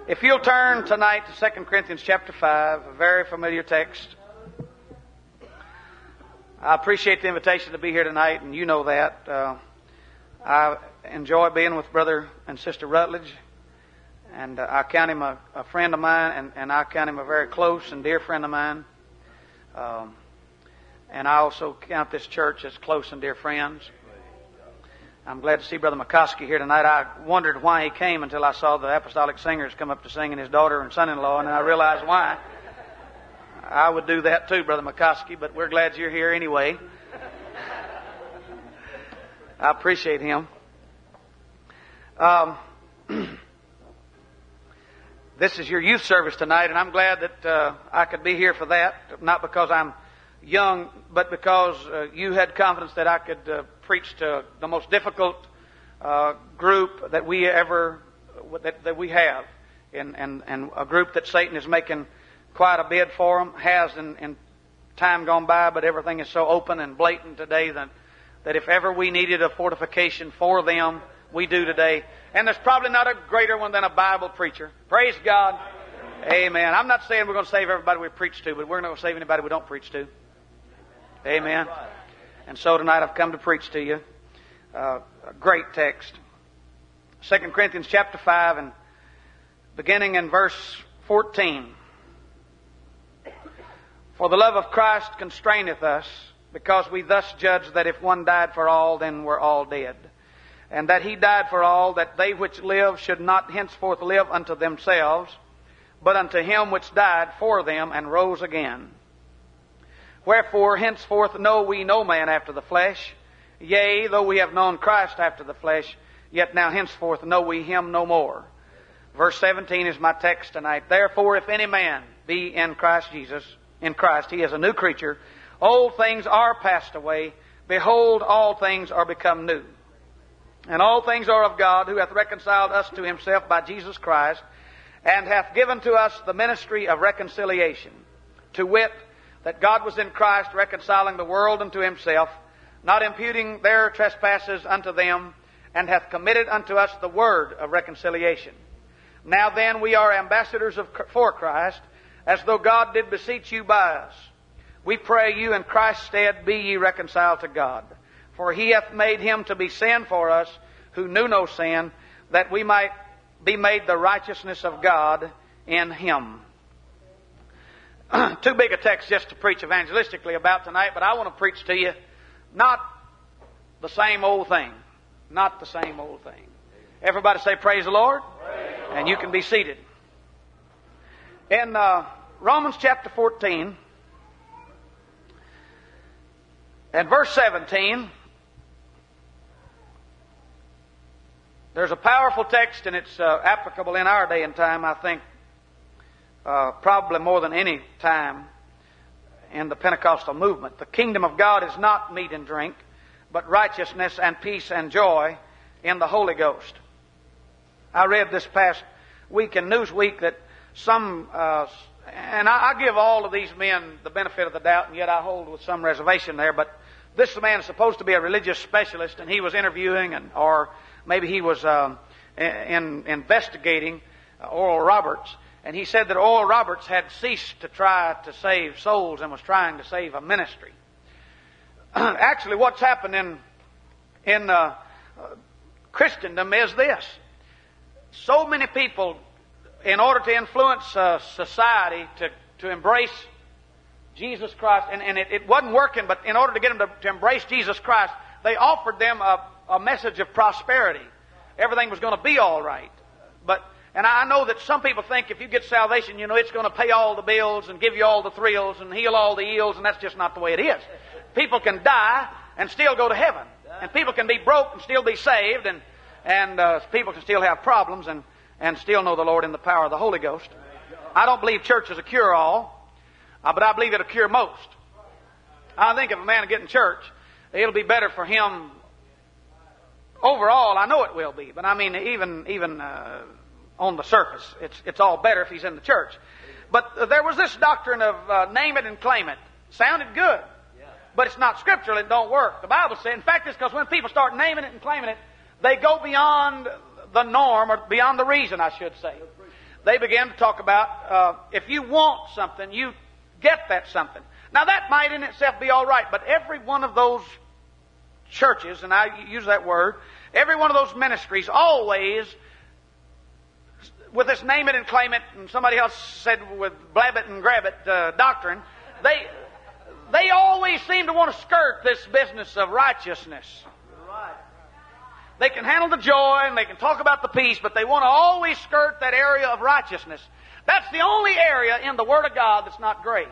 If you'll turn tonight to 2 Corinthians chapter 5, a very familiar text. I appreciate the invitation to be here tonight, and you know that. I enjoy being with Brother and Sister Rutledge, and I count him a friend of mine, and I count him a very close and dear friend of mine. And I also count this church as close and dear friends. I'm glad to see Brother McCoskey here tonight. I wondered why he came until I saw the Apostolic Singers come up to sing, and his daughter and son-in-law, and then I realized why. I would do that too, Brother McCoskey, but we're glad you're here anyway. I appreciate him. This is your youth service tonight, and I'm glad that I could be here for that, not because I'm young, but because you had confidence that I could preach to the most difficult group that we ever that we have, and a group that Satan is making quite a bid for them, has in time gone by, but everything is so open and blatant today that if ever we needed a fortification for them, we do today. And there's probably not a greater one than a Bible preacher. Praise God. Amen. I'm not saying we're going to save everybody we preach to, but we're not going to save anybody we don't preach to. Amen. And so tonight I've come to preach to you a great text. 2 Corinthians chapter 5, and beginning in verse 14. For the love of Christ constraineth us, because we thus judge that if one died for all, then we're all dead. And that he died for all, that they which live should not henceforth live unto themselves, but unto him which died for them and rose again. Wherefore henceforth know we no man after the flesh. Yea, though we have known Christ after the flesh, yet now henceforth know we him no more. Verse 17 is my text tonight. Therefore, if any man be in Christ Jesus, in Christ, he is a new creature. Old things are passed away. Behold, all things are become new. And all things are of God, who hath reconciled us to himself by Jesus Christ, and hath given to us the ministry of reconciliation, to wit, that God was in Christ reconciling the world unto himself, not imputing their trespasses unto them, and hath committed unto us the word of reconciliation. Now then we are ambassadors for Christ, as though God did beseech you by us. We pray you in Christ's stead be ye reconciled to God. For he hath made him to be sin for us, who knew no sin, that we might be made the righteousness of God in him. Too big a text just to preach evangelistically about tonight, but I want to preach to you not the same old thing. Not the same old thing. Everybody say praise the Lord. Praise the Lord. And you can be seated. In Romans chapter 14 and verse 17, there's a powerful text, and it's applicable in our day and time, I think, probably more than any time in the Pentecostal movement. The kingdom of God is not meat and drink, but righteousness and peace and joy in the Holy Ghost. I read this past week in Newsweek that some, and I give all of these men the benefit of the doubt, and yet I hold with some reservation there, but this man is supposed to be a religious specialist, and he was interviewing, or maybe he was investigating Oral Roberts, and he said that Oral Roberts had ceased to try to save souls and was trying to save a ministry. Actually, what's happened in Christendom is this. So many people, in order to influence society to embrace Jesus Christ, and it wasn't working, but in order to get them to embrace Jesus Christ, they offered them a message of prosperity. Everything was going to be all right. And I know that some people think if you get salvation, it's going to pay all the bills and give you all the thrills and heal all the ills, and that's just not the way it is. People can die and still go to heaven. And people can be broke and still be saved, and people can still have problems and still know the Lord in the power of the Holy Ghost. I don't believe church is a cure-all, but I believe it'll cure most. I think if a man will get in church, it'll be better for him overall. I know it will be, but I mean even on the surface, it's all better if he's in the church. But there was this doctrine of name it and claim it. Sounded good, but it's not scriptural. It don't work. The Bible says, in fact, it's because when people start naming it and claiming it, they go beyond the norm, or beyond the reason, I should say. they began to talk about if you want something, you get that something. Now that might in itself be all right, but every one of those churches, and I use that word, every one of those ministries always, with this name it and claim it, and somebody else said with blab it and grab it doctrine, they always seem to want to skirt this business of righteousness. They can handle the joy and they can talk about the peace, but they want to always skirt that area of righteousness. That's the only area in the Word of God that's not gray.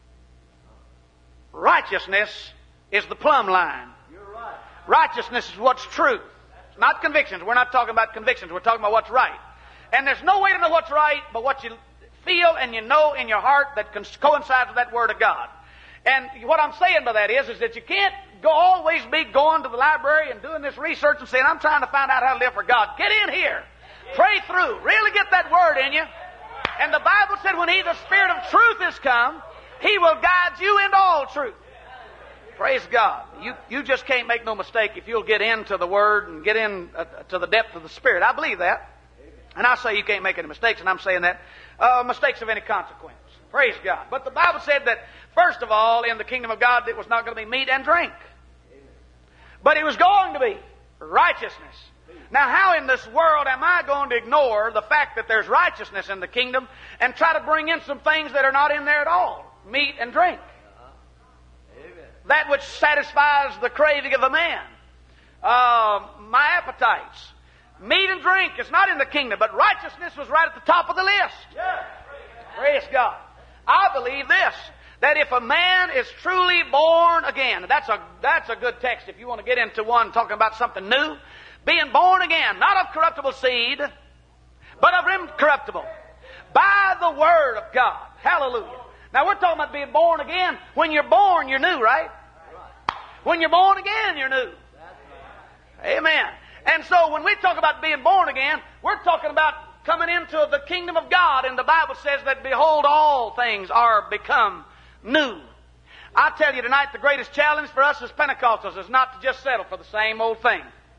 Righteousness is the plumb line. Righteousness is what's true. Not convictions. We're not talking about convictions. We're talking about what's right. And there's no way to know what's right but what you feel and you know in your heart that coincides with that Word of God. And what I'm saying by that is that you can't always be going to the library and doing this research and saying, I'm trying to find out how to live for God. Get in here. Pray through. Really get that Word in you. And the Bible said when the Spirit of truth has come, He will guide you into all truth. Praise God. You just can't make no mistake if you'll get into the Word and get in to the depth of the Spirit. I believe that. And I say you can't make any mistakes, and I'm saying that mistakes of any consequence. Praise God. But the Bible said that, first of all, in the kingdom of God, it was not going to be meat and drink. But it was going to be righteousness. Now, how in this world am I going to ignore the fact that there's righteousness in the kingdom and try to bring in some things that are not in there at all? Meat and drink. That which satisfies the craving of a man. My appetites. Meat and drink is not in the kingdom, but righteousness was right at the top of the list. Praise God. I believe this, that if a man is truly born again, that's a good text if you want to get into one talking about something new. Being born again, not of corruptible seed, but of incorruptible, by the Word of God. Hallelujah. Now we're talking about being born again. When you're born, you're new, right? When you're born again, you're new. Amen. And so when we talk about being born again, we're talking about coming into the kingdom of God, and the Bible says that, behold, all things are become new. I tell you tonight, the greatest challenge for us as Pentecostals is not to just settle for the same old thing.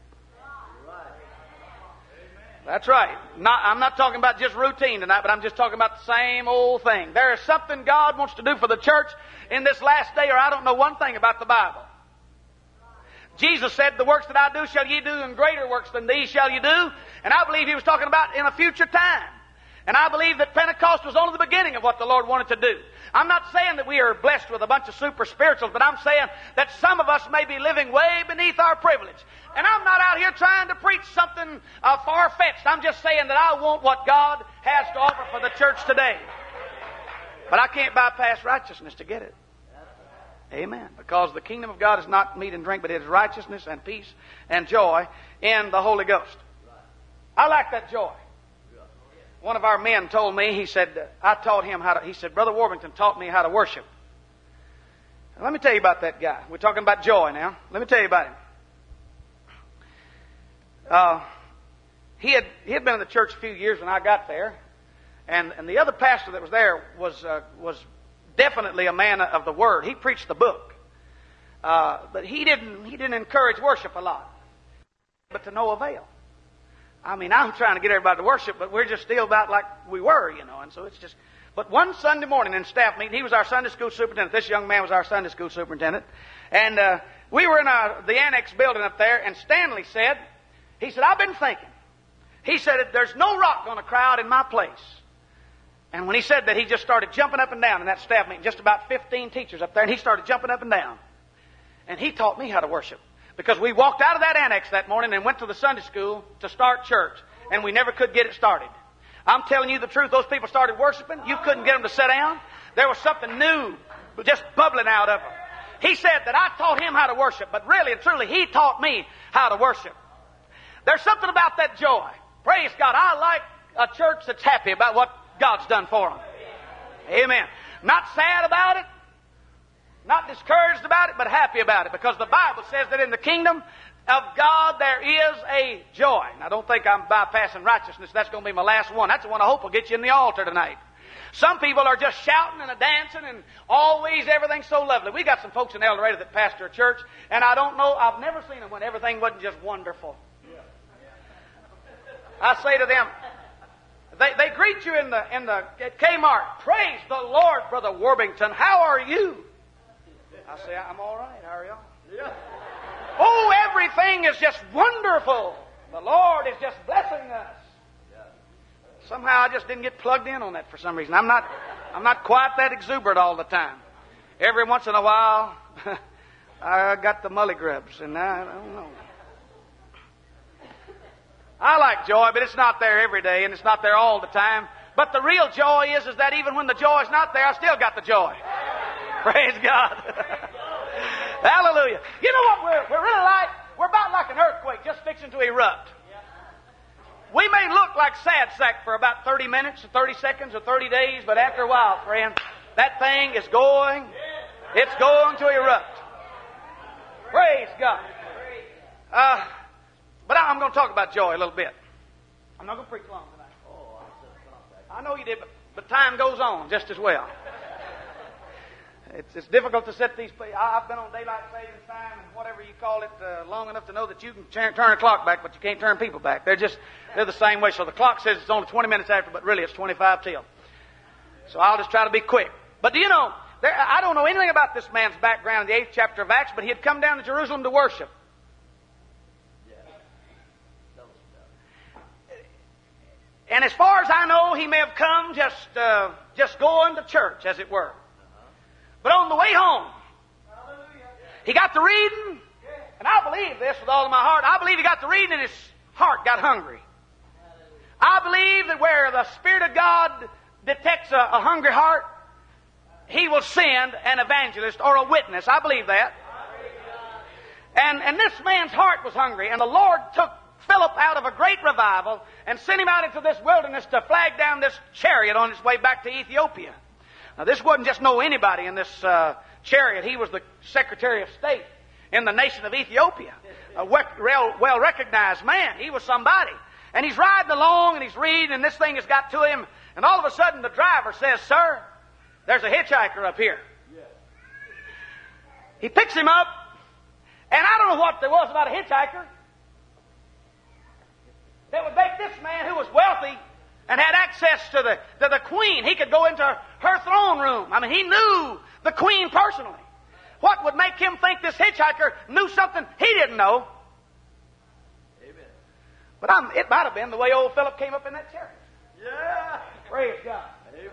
That's right. I'm not talking about just routine tonight, but I'm just talking about the same old thing. There is something God wants to do for the church in this last day, or I don't know one thing about the Bible. Jesus said, the works that I do shall ye do, and greater works than these shall ye do. And I believe He was talking about in a future time. And I believe that Pentecost was only the beginning of what the Lord wanted to do. I'm not saying that we are blessed with a bunch of super spirituals, but I'm saying that some of us may be living way beneath our privilege. And I'm not out here trying to preach something far-fetched. I'm just saying that I want what God has to offer for the church today. But I can't bypass righteousness to get it. Amen. Because the kingdom of God is not meat and drink, but it is righteousness and peace and joy in the Holy Ghost. I like that joy. One of our men told me, he said, I taught him how to, he said, Brother Warrington taught me how to worship. And let me tell you about that guy. We're talking about joy now. Let me tell you about him. He had been in the church a few years when I got there. And the other pastor that was there was definitely a man of the Word. He preached the book. But he didn't encourage worship a lot. But to no avail. I mean, I'm trying to get everybody to worship, but we're just still about like we were, and so it's just... But one Sunday morning in staff meeting, he was our Sunday school superintendent. This young man was our Sunday school superintendent. And we were in the annex building up there, and Stanley said, he said, I've been thinking. He said, there's no rock going to crowd in my place. And when he said that, he just started jumping up and down in that staff meeting, just about 15 teachers up there, and he started jumping up and down. And he taught me how to worship. Because we walked out of that annex that morning and went to the Sunday school to start church, and we never could get it started. I'm telling you the truth, those people started worshiping. You couldn't get them to sit down. There was something new just bubbling out of them. He said that I taught him how to worship, but really and truly, he taught me how to worship. There's something about that joy. Praise God. I like a church that's happy about what God's done for them. Amen. Not sad about it, not discouraged about it, but happy about it. Because the Bible says that in the kingdom of God there is a joy. Now don't think I'm bypassing righteousness. That's going to be my last one. That's the one I hope will get you in the altar tonight. Some people are just shouting and dancing and always everything's so lovely. We got some folks in El Dorado that pastor a church, and I don't know, I've never seen them when everything wasn't just wonderful. I say to them, They greet you at Kmart. Praise the Lord, Brother Warbington. How are you? I say, I'm all right. How are y'all? Yeah. Oh, everything is just wonderful. The Lord is just blessing us. Somehow I just didn't get plugged in on that for some reason. I'm not quite that exuberant all the time. Every once in a while, I got the mullygrubs, and I don't know. I like joy, but it's not there every day, and it's not there all the time. But the real joy is that even when the joy is not there, I still got the joy. Praise God. Hallelujah. You know what we're really like? We're about like an earthquake just fixing to erupt. We may look like sad sack for about 30 minutes or 30 seconds or 30 days, but after a while, friend, that thing is going. It's going to erupt. Praise God. But I'm going to talk about joy a little bit. I'm not going to preach long tonight. I know you did, but time goes on just as well. It's difficult to set these. I've been on daylight savings time and whatever you call it long enough to know that you can turn a clock back, but you can't turn people back. They're the same way. So the clock says it's only 20 minutes after, but really it's 25 till. So I'll just try to be quick. But do you know, I don't know anything about this man's background in the 8th chapter of Acts, but he had come down to Jerusalem to worship. And as far as I know, he may have come just going to church, as it were. But on the way home, he got to reading, and I believe this with all of my heart. I believe he got to reading and his heart got hungry. I believe that where the Spirit of God detects a hungry heart, He will send an evangelist or a witness. I believe that. And this man's heart was hungry, and the Lord took Philip out of a great revival and sent him out into this wilderness to flag down this chariot on its way back to Ethiopia. Now, this wasn't just anybody in this chariot. He was the Secretary of State in the nation of Ethiopia. A well-recognized man. He was somebody. And he's riding along and he's reading, and this thing has got to him. And all of a sudden the driver says, "Sir, there's a hitchhiker up here." He picks him up, and I don't know what there was about a hitchhiker that would make this man, who was wealthy and had access to the queen, he could go into her throne room. I mean, he knew the queen personally. What would make him think this hitchhiker knew something he didn't know? Amen. But it might have been the way old Philip came up in that chariot. Yeah. Praise God. Amen.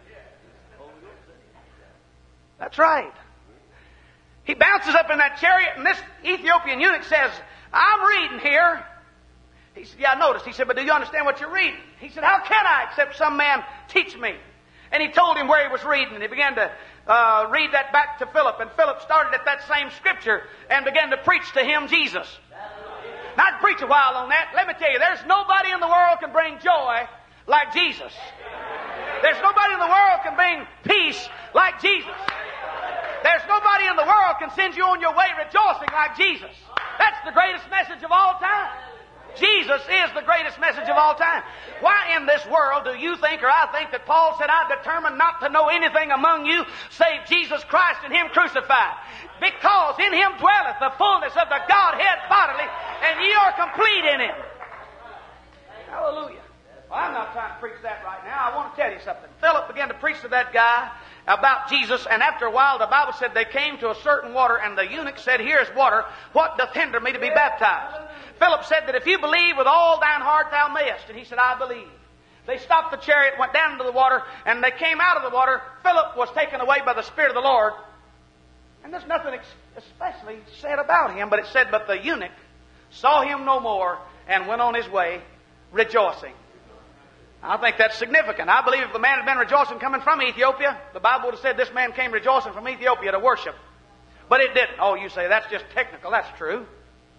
That's right. He bounces up in that chariot, and this Ethiopian eunuch says, "I'm reading here." He said, "Yeah, I noticed." He said, "But do you understand what you're reading?" He said, "How can I except some man teach me?" And he told him where he was reading, and he began to read that back to Philip. And Philip started at that same scripture and began to preach to him Jesus. Now, I'd preach a while on that. Let me tell you, there's nobody in the world can bring joy like Jesus. There's nobody in the world can bring peace like Jesus. There's nobody in the world can send you on your way rejoicing like Jesus. That's the greatest message of all time. Jesus is the greatest message of all time. Why in this world do you think, or I think, that Paul said, "I determined not to know anything among you save Jesus Christ and Him crucified"? Because in Him dwelleth the fullness of the Godhead bodily, and ye are complete in Him. Hallelujah. Well, I'm not trying to preach that right now. I want to tell you something. Philip began to preach to that guy about Jesus, and after a while the Bible said they came to a certain water, and the eunuch said, "Here's water. What doth hinder me to be baptized?" Philip said that if you believe with all thine heart thou mayest. And he said, "I believe." They stopped the chariot, went down into the water, and they came out of the water. Philip was taken away by the Spirit of the Lord. And there's nothing especially said about him, but it said, "But the eunuch saw him no more and went on his way rejoicing." I think that's significant. I believe if the man had been rejoicing coming from Ethiopia, the Bible would have said this man came rejoicing from Ethiopia to worship. But it didn't. Oh, you say that's just technical. That's true.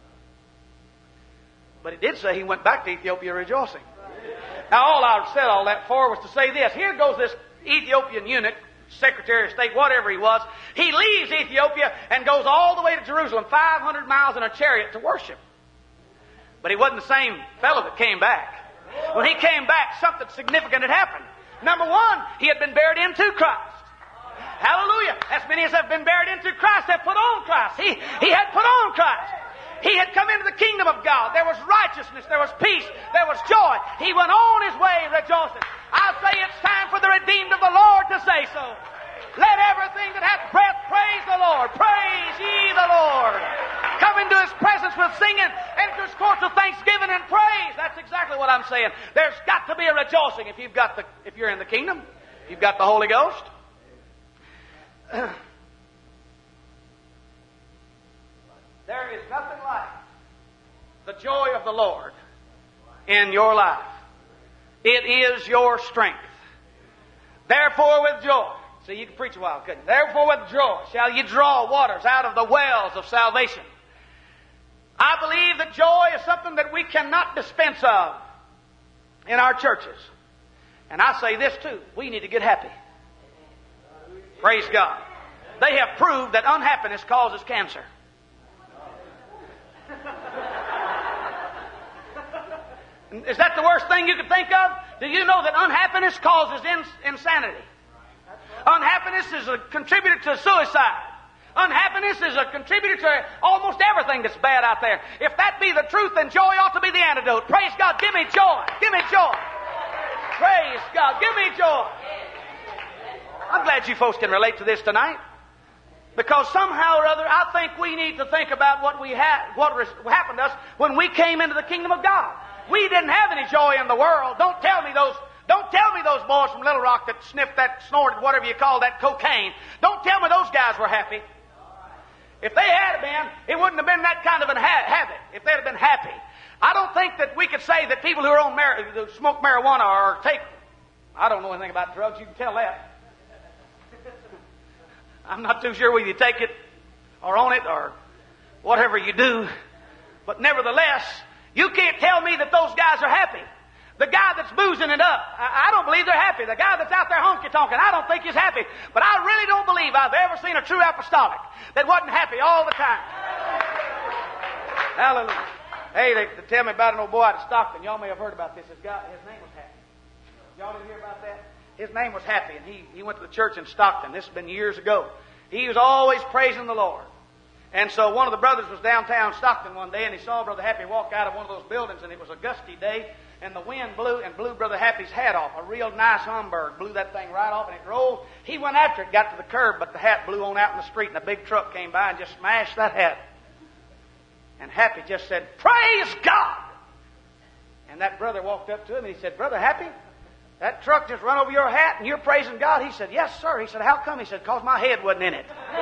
But it did say he went back to Ethiopia rejoicing. Now, all I said all that for was to say this. Here goes this Ethiopian eunuch, Secretary of State, whatever he was. He leaves Ethiopia and goes all the way to Jerusalem, 500 miles in a chariot to worship. But he wasn't the same fellow that came back. When he came back, something significant had happened. Number one, he had been buried into Christ. Hallelujah. As many as have been buried into Christ have put on Christ. He had put on Christ. He had come into the kingdom of God. There was righteousness. There was peace. There was joy. He went on his way rejoicing. I say it's time for the redeemed of the Lord to say so. Let everything that hath breath praise the Lord. Praise ye the Lord. Come into His presence with singing, enter His courts with thanksgiving and praise. That's exactly what I'm saying. There's got to be a rejoicing if you're in the kingdom. You've got the Holy Ghost. There is nothing like the joy of the Lord in your life. It is your strength. Therefore with joy. See, you can preach a while, couldn't you? Therefore with joy shall ye draw waters out of the wells of salvation. I believe that joy is something that we cannot dispense of in our churches. And I say this too. We need to get happy. Praise God. They have proved that unhappiness causes cancer. Is that the worst thing you could think of? Do you know that unhappiness causes insanity? Unhappiness is a contributor to suicide. Unhappiness is a contributor to almost everything that's bad out there. If that be the truth, then joy ought to be the antidote. Praise God. Give me joy. Give me joy. Praise God. Give me joy. I'm glad you folks can relate to this tonight. Because somehow or other, I think we need to think about what happened to us when we came into the kingdom of God. We didn't have any joy in the world. Don't tell me those boys from Little Rock that snorted, whatever you call that, cocaine. Don't tell me those guys were happy. If they had been, it wouldn't have been that kind of a habit. If they'd have been happy. I don't think that we could say that people who smoke marijuana or take, I don't know anything about drugs, you can tell that. I'm not too sure whether you take it or own it or whatever you do. But nevertheless, you can't tell me that those guys are happy. The guy that's boozing it up, I don't believe they're happy. The guy that's out there honky-tonking, I don't think he's happy. But I really don't believe I've ever seen a true apostolic that wasn't happy all the time. Hallelujah. Hey, they tell me about an old boy out of Stockton. Y'all may have heard about this. His name was Happy. Y'all didn't hear about that? His name was Happy, and he went to the church in Stockton. This has been years ago. He was always praising the Lord. And so one of the brothers was downtown Stockton one day, and he saw Brother Happy walk out of one of those buildings, and it was a gusty day, and the wind blew Brother Happy's hat off. A real nice Humberg blew that thing right off, and it rolled. He went after it, got to the curb, but the hat blew on out in the street, and a big truck came by and just smashed that hat. And Happy just said, "Praise God!" And that brother walked up to him, and he said, "Brother Happy, that truck just run over your hat, and you're praising God?" He said, "Yes, sir." He said, "How come?" He said, "Because my head wasn't in it."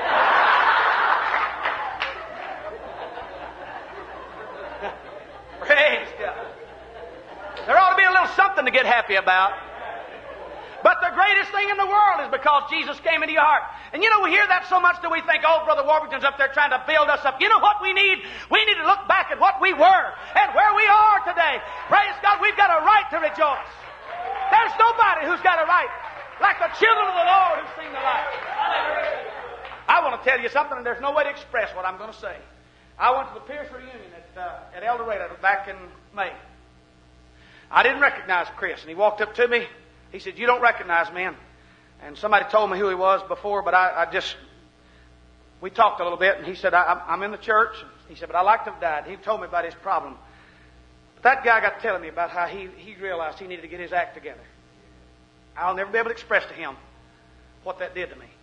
Praise God. There ought to be a little something to get happy about. But the greatest thing in the world is because Jesus came into your heart. And you know, we hear that so much that we think, oh, Brother Warburton's up there trying to build us up. You know what we need? We need to look back at what we were and where we are today. Praise God, we've got a right to rejoice. There's nobody who's got a right like the children of the Lord who sing the light. I want to tell you something, and there's no way to express what I'm going to say. I went to the Pierce reunion at El Dorado back in May. I didn't recognize Chris, and he walked up to me. He said, "You don't recognize me." And somebody told me who he was before, but we talked a little bit, and he said, I'm in the church. He said, "But I like to have died." He told me about his problem. But that guy got telling me about how he realized he needed to get his act together. I'll never be able to express to him what that did to me.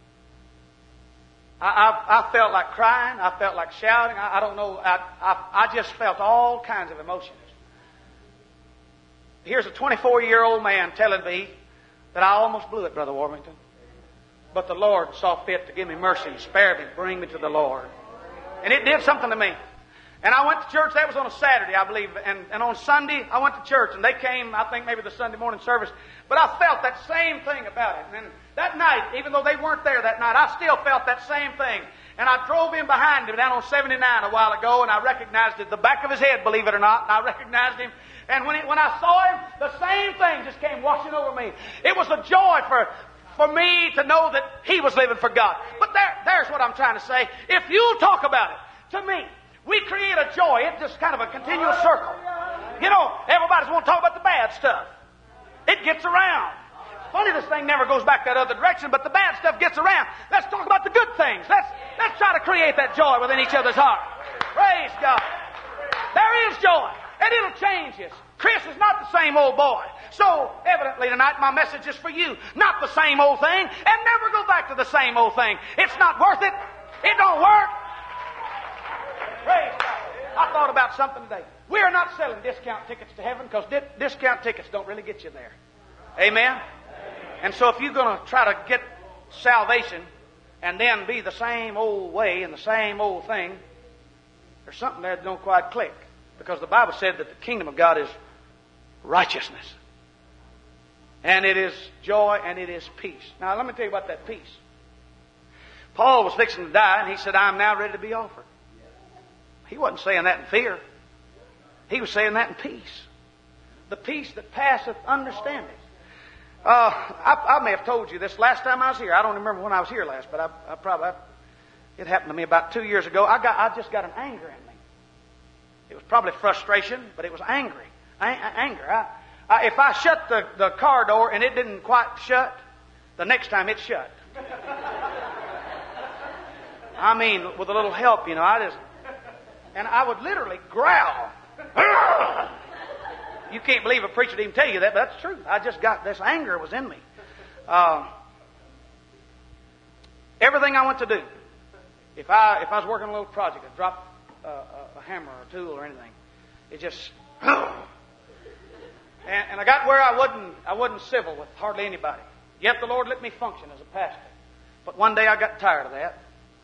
I felt like crying. I felt like shouting. I don't know. I just felt all kinds of emotions. Here's a 24-year-old man telling me that I almost blew it, Brother Warmington. But the Lord saw fit to give me mercy and spare me, bring me to the Lord. And it did something to me. And I went to church. That was on a Saturday, I believe. And on Sunday, I went to church. And they came, I think, maybe the Sunday morning service. But I felt that same thing about it. And that night, even though they weren't there that night, I still felt that same thing. And I drove in behind him down on 79 a while ago, and I recognized it, the back of his head, believe it or not. And I recognized him. And when I saw him, the same thing just came washing over me. It was a joy for me to know that he was living for God. But there's what I'm trying to say. If you'll talk about it, to me, we create a joy. It's just kind of a continuous circle. You know, everybody's want to talk about the bad stuff. It gets around. Funny, this thing never goes back that other direction, but the bad stuff gets around. Let's talk about the good things. Let's try to create that joy within each other's heart. Praise God. There is joy, and it'll change us. Chris is not the same old boy. So, evidently tonight, my message is for you. Not the same old thing, and never go back to the same old thing. It's not worth it. It don't work. Praise God. I thought about something today. We are not selling discount tickets to heaven because discount tickets don't really get you there. Amen? And so if you're going to try to get salvation and then be the same old way and the same old thing, there's something there that don't quite click. Because the Bible said that the kingdom of God is righteousness. And it is joy and it is peace. Now let me tell you about that peace. Paul was fixing to die and he said, I am now ready to be offered. He wasn't saying that in fear. He was saying that in peace. The peace that passeth understanding. I may have told you this last time I was here. I don't remember when I was here last, but it happened to me about 2 years ago. I just got an anger in me. It was probably frustration, but it was anger. If I shut the car door and it didn't quite shut, the next time it shut. I mean, with a little help, and I would literally growl. You can't believe a preacher would even tell you that, but that's true. I just got this anger was in me. Everything I went to do, if I was working on a little project, I'd drop a hammer or a tool or anything. It just, and I got where I wasn't civil with hardly anybody. Yet the Lord let me function as a pastor. But one day I got tired of that.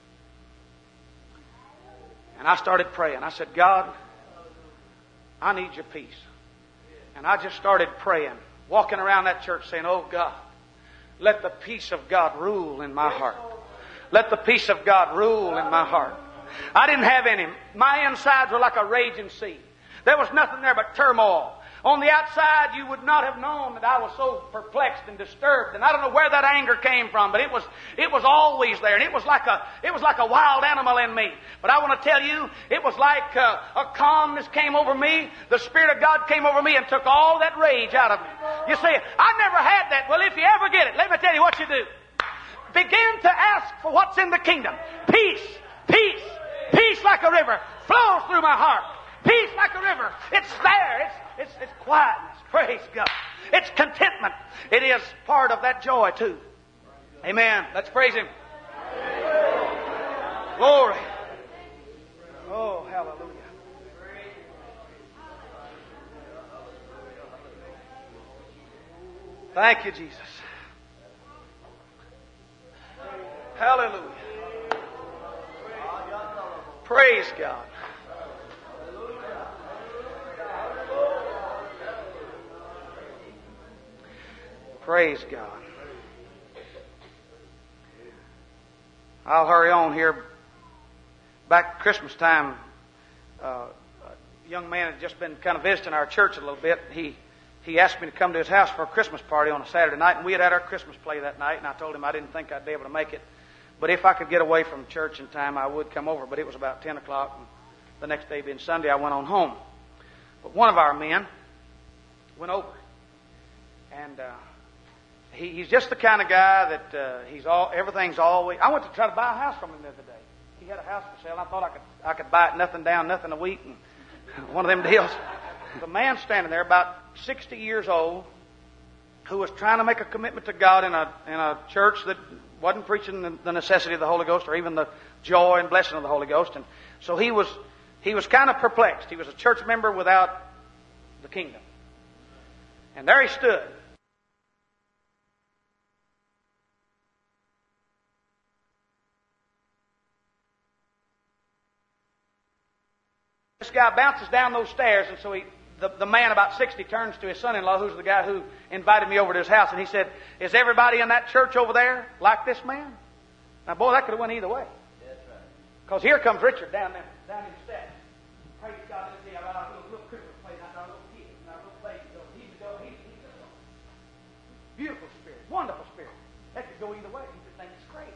And I started praying. I said, God, I need your peace. And I just started praying, walking around that church saying, oh God, let the peace of God rule in my heart. Let the peace of God rule in my heart. I didn't have any. My insides were like a raging sea. There was nothing there but turmoil. On the outside, you would not have known that I was so perplexed and disturbed. And I don't know where that anger came from, but it was always there. And it was like a wild animal in me. But I want to tell you, it was like a calmness came over me. The Spirit of God came over me and took all that rage out of me. You see, I never had that. Well, if you ever get it, let me tell you what you do. Begin to ask for what's in the kingdom. Peace, peace, peace like a river flows through my heart. Peace like a river. It's there. It's quietness. Praise God. It's contentment. It is part of that joy too. Amen. Let's praise Him. Glory. Oh, hallelujah. Thank you, Jesus. Hallelujah. Praise God. Praise God. I'll hurry on here. Back at Christmas time, a young man had just been kind of visiting our church a little bit. He asked me to come to his house for a Christmas party on a Saturday night, and we had our Christmas play that night, and I told him I didn't think I'd be able to make it. But if I could get away from church in time, I would come over. But it was about 10 o'clock, and the next day being Sunday, I went on home. But one of our men went over, and he's just the kind of guy that everything's always. I went to try to buy a house from him the other day. He had a house for sale. I thought I could buy it nothing down, nothing a week, and one of them deals. The man standing there, about 60 years old, who was trying to make a commitment to God in a church that wasn't preaching the necessity of the Holy Ghost or even the joy and blessing of the Holy Ghost, and so he was kind of perplexed. He was a church member without the kingdom, and there he stood. This guy bounces down those stairs, and so the man about 60 turns to his son-in-law, who's the guy who invited me over to his house, and he said, "Is everybody in that church over there like this man?" Now, boy, that could have went either way. That's right. Because here comes Richard down in the steps. Praise God, let's see, I got a little Christmas play, not a little kid, not a little baby. He's beautiful spirit, wonderful spirit. That could go either way. He just thinks it's great.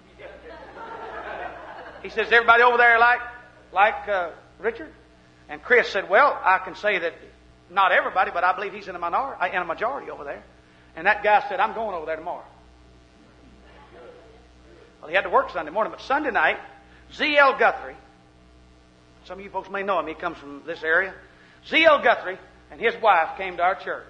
He says, "Everybody over there like Richard?" And Chris said, "Well, I can say that not everybody, but I believe he's in a majority over there." And that guy said, "I'm going over there tomorrow." Well, he had to work Sunday morning, but Sunday night, Z.L. Guthrie Some of you folks may know him. He comes from this area. Z.L. Guthrie and his wife came to our church.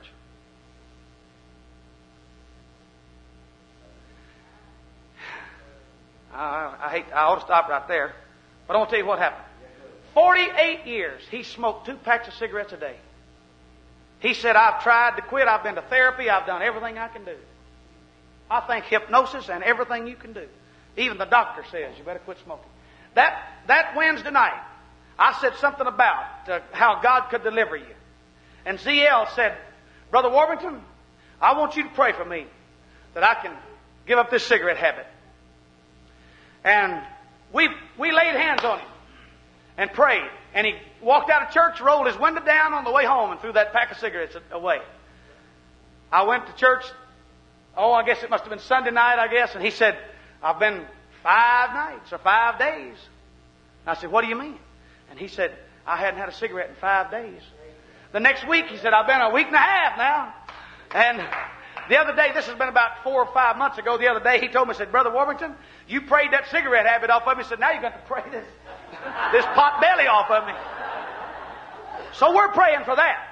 I ought to stop right there. But I want to tell you what happened. 48 years, he smoked 2 packs of cigarettes a day. He said, I've tried to quit. I've been to therapy. I've done everything I can do. I think hypnosis and everything you can do. Even the doctor says you better quit smoking. That Wednesday night, I said something about how God could deliver you. And Z.L. said, Brother Warburton, I want you to pray for me that I can give up this cigarette habit. And we laid hands on him and prayed. And he walked out of church, rolled his window down on the way home and threw that pack of cigarettes away. I went to church, I guess it must have been Sunday night, and he said, I've been 5 nights or 5 days. And I said, what do you mean? And he said, I hadn't had a cigarette in 5 days. The next week, he said, I've been a week and a half now. And the other day, this has been about 4 or 5 months ago, the other day, he told me, he said, Brother Warburton, you prayed that cigarette habit off of me. He said, now you're going to pray this pot belly off of me. So we're praying for that.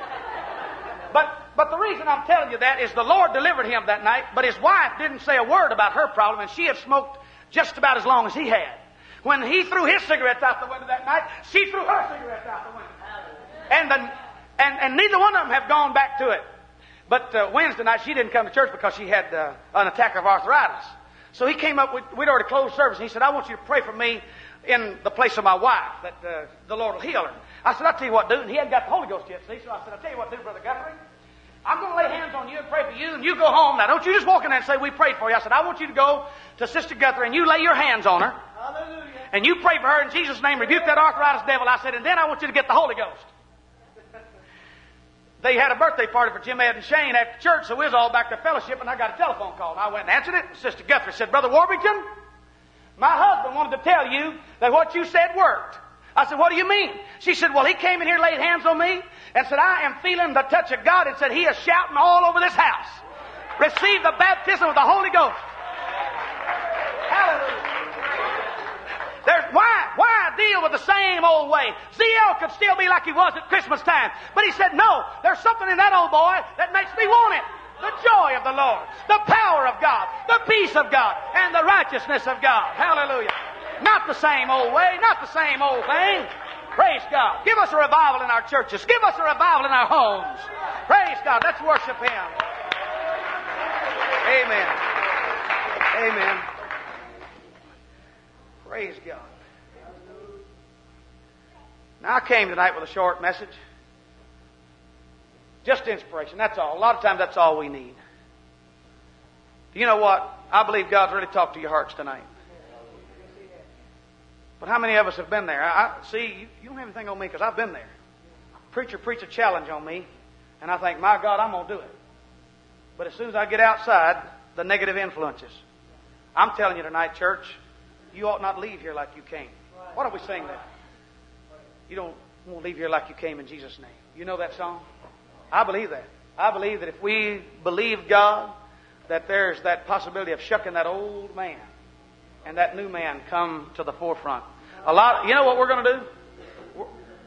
But the reason I'm telling you that is the Lord delivered him that night, but his wife didn't say a word about her problem, and she had smoked just about as long as he had. When he threw his cigarettes out the window that night, she threw her cigarettes out the window. And neither one of them have gone back to it. But Wednesday night, she didn't come to church because she had an attack of arthritis. So he came up, we'd already closed service, and he said, I want you to pray for me in the place of my wife, that the Lord will heal her. I said, I'll tell you what, dude. And he hadn't got the Holy Ghost yet, see? So I said, I'll tell you what, dude, Brother Guthrie. I'm going to lay hands on you and pray for you, and you go home. Now, don't you just walk in there and say, we prayed for you. I said, I want you to go to Sister Guthrie, and you lay your hands on her. Hallelujah. And you pray for her in Jesus' name. Rebuke that arthritis devil. I said, and then I want you to get the Holy Ghost. They had a birthday party for Jim, Ed, and Shane after church, so we was all back to fellowship, and I got a telephone call. And I went and answered it. Sister Guthrie said, Brother Warburton, my husband wanted to tell you that what you said worked. I said, what do you mean? She said, well, he came in here, laid hands on me, and said, I am feeling the touch of God, and said, he is shouting all over this house. Receive the baptism of the Holy Ghost. Hallelujah. Why deal with the same old way? Z.L. could still be like he was at Christmas time. But he said, no, there's something in that old boy that makes me want it. The joy of the Lord, the power of God, the peace of God, and the righteousness of God. Hallelujah. Not the same old way, not the same old thing. Praise God. Give us a revival in our churches. Give us a revival in our homes. Praise God. Let's worship Him. Amen. Amen. Praise God. Now, I came tonight with a short message. Just inspiration. That's all. A lot of times that's all we need. You know what? I believe God's really talked to your hearts tonight. But how many of us have been there? See, you don't have anything on me because I've been there. Preacher preach a challenge on me, and I think, my God, I'm going to do it. But as soon as I get outside, the negative influences. I'm telling you tonight, church, you ought not leave here like you came. Why don't we sing that? You don't want to leave here like you came in Jesus' name. You know that song? I believe that. I believe that if we believe God, that there's that possibility of shucking that old man and that new man come to the forefront. You know what we're going to do?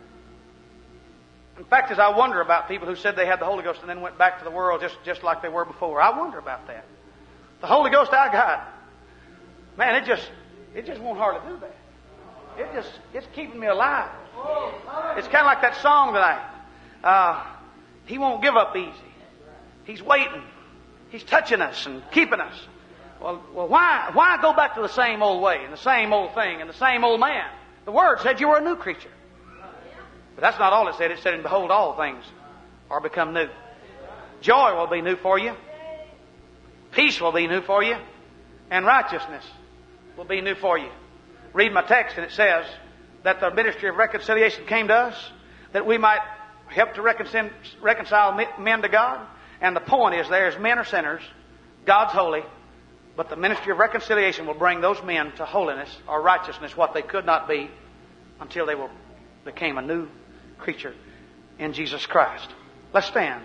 In fact, as I wonder about people who said they had the Holy Ghost and then went back to the world just like they were before, I wonder about that. The Holy Ghost I got, man, it just won't hardly do that. It's keeping me alive. It's kind of like that song tonight. He won't give up easy. He's waiting. He's touching us and keeping us. Well, why go back to the same old way and the same old thing and the same old man? The Word said you were a new creature. But that's not all it said. It said, and behold, all things are become new. Joy will be new for you. Peace will be new for you. And righteousness will be new for you. Read my text, and it says that the ministry of reconciliation came to us, that we might help to reconcile men to God. And the point is, men are sinners, God's holy, but the ministry of reconciliation will bring those men to holiness or righteousness, what they could not be until they became a new creature in Jesus Christ. Let's stand.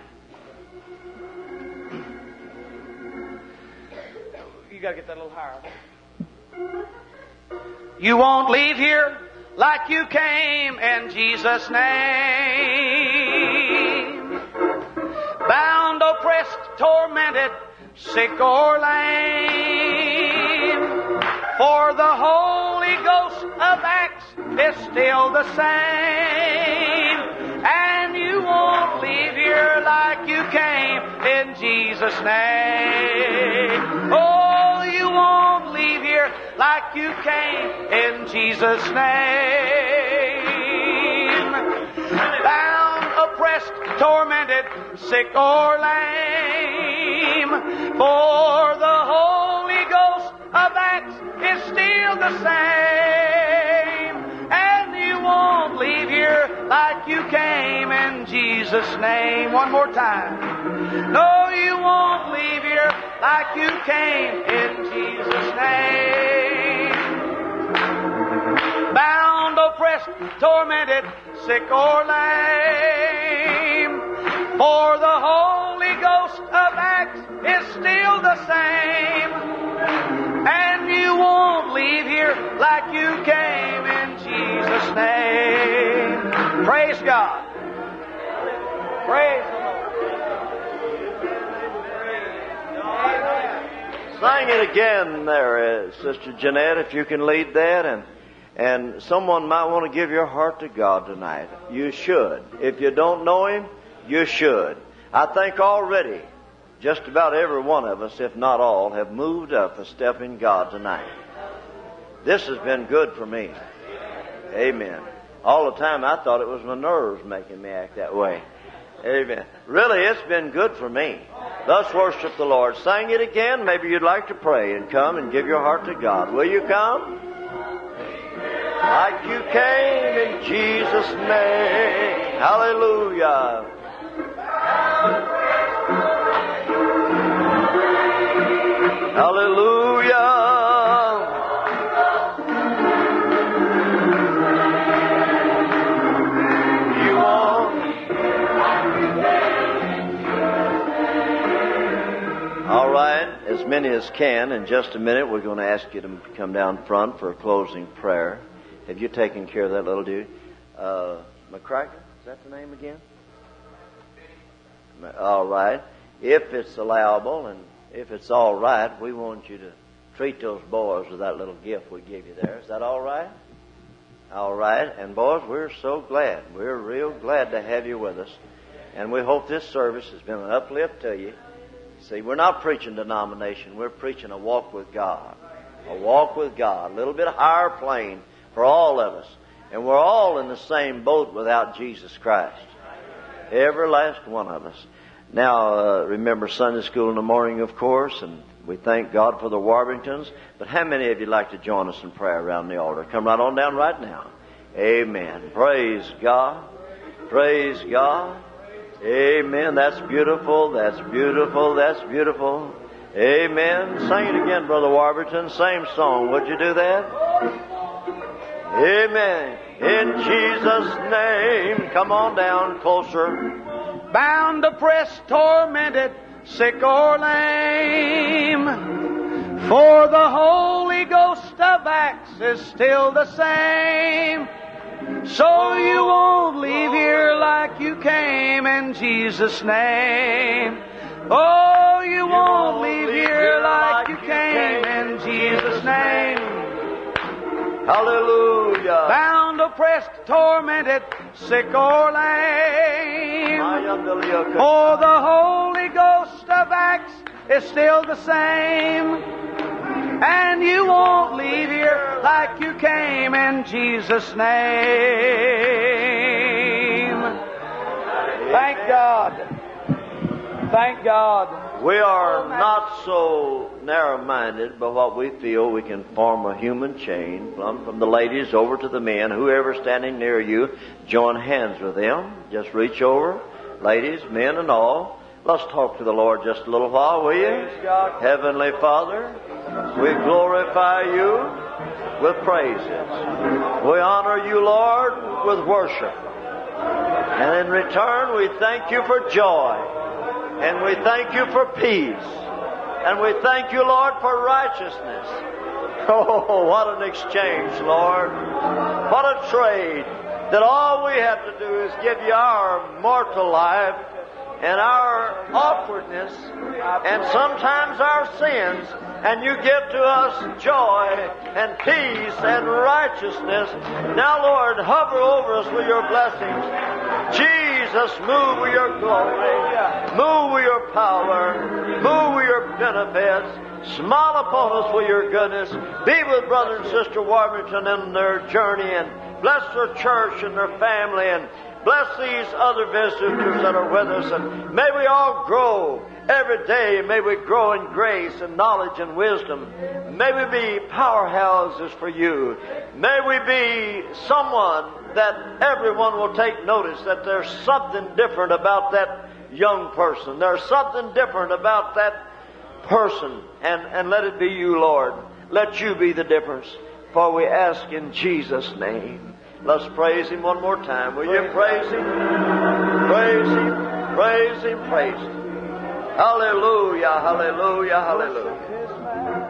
You got to get that a little higher. You won't leave here like you came in Jesus' name. Bound, oppressed, tormented, sick or lame. For the Holy Ghost of Acts is still the same. And you won't leave here like you came in Jesus' name. Oh, you won't leave here like you came in Jesus' name. Bound, oppressed, tormented, sick or lame. For the Holy Ghost of Acts is still the same. And you won't leave here like you came in Jesus' name. One more time. No, you won't leave here like you came in Jesus' name. Bound, oppressed, tormented, sick or lame. For the Holy Ghost of Acts is still the same. And you won't leave here like you came in Jesus' name. Praise God. Praise the Lord. Sing it again there, Sister Jeanette, if you can lead that. And someone might want to give your heart to God tonight. You should. If you don't know Him, you should. I think already just about every one of us, if not all, have moved up a step in God tonight. This has been good for me. Amen. All the time I thought it was my nerves making me act that way. Amen. Really, it's been good for me. Thus worship the Lord. Sing it again. Maybe you'd like to pray and come and give your heart to God. Will you come? Like you came in Jesus' name. Hallelujah. Hallelujah. You are. All right, as many as can. In just a minute, we're going to ask you to come down front for a closing prayer. Have you taken care of that little dude? McCracken, is that the name again? All right. If it's allowable and if it's all right, we want you to treat those boys with that little gift we give you there. Is that all right? All right. And boys, we're so glad. We're real glad to have you with us. And we hope this service has been an uplift to you. See, we're not preaching denomination. We're preaching a walk with God. A walk with God. A little bit higher plane for all of us. And we're all in the same boat without Jesus Christ. Every last one of us. Now, remember Sunday school in the morning, of course, and we thank God for the Warburtons. But how many of you like to join us in prayer around the altar? Come right on down right now. Amen. Praise God. Praise God. Amen. That's beautiful. That's beautiful. That's beautiful. Amen. Sing it again, Brother Warburton. Same song. Would you do that? Amen. In Jesus' name. Come on down closer. Bound, oppressed, tormented, sick or lame. For the Holy Ghost of Acts is still the same. So you won't leave here like you came in Jesus' name. Oh, you won't leave here like you came in Jesus' name. Hallelujah. Bound, oppressed, tormented, sick or lame. For the Holy Ghost of Acts is still the same. And you won't leave here like you came in Jesus' name. Thank God. Thank God. We are not so narrow-minded, but what we feel we can form a human chain from the ladies over to the men. Whoever's standing near you, join hands with them. Just reach over, ladies, men, and all. Let's talk to the Lord just a little while, will you? Heavenly Father, we glorify you with praises. We honor you, Lord, with worship. And in return, we thank you for joy. And we thank you for peace. And we thank you, Lord, for righteousness. Oh, what an exchange, Lord. What a trade. That all we have to do is give you our mortal life and our awkwardness and sometimes our sins, and you give to us joy and peace and righteousness. Now, Lord, hover over us with your blessings. Jesus, move with your glory, move with your power, move with your benefits, smile upon us with your goodness. Be with Brother and Sister Warmington in their journey, and bless their church and their family, and bless these other visitors that are with us, and may we all grow every day. May we grow in grace and knowledge and wisdom. May we be powerhouses for you. May we be someone that everyone will take notice that there's something different about that young person. There's something different about that person. And let it be you, Lord. Let you be the difference. For we ask in Jesus' name. Let's praise Him one more time. Will you praise Him? Praise Him, praise Him, praise Him. Hallelujah, hallelujah, hallelujah.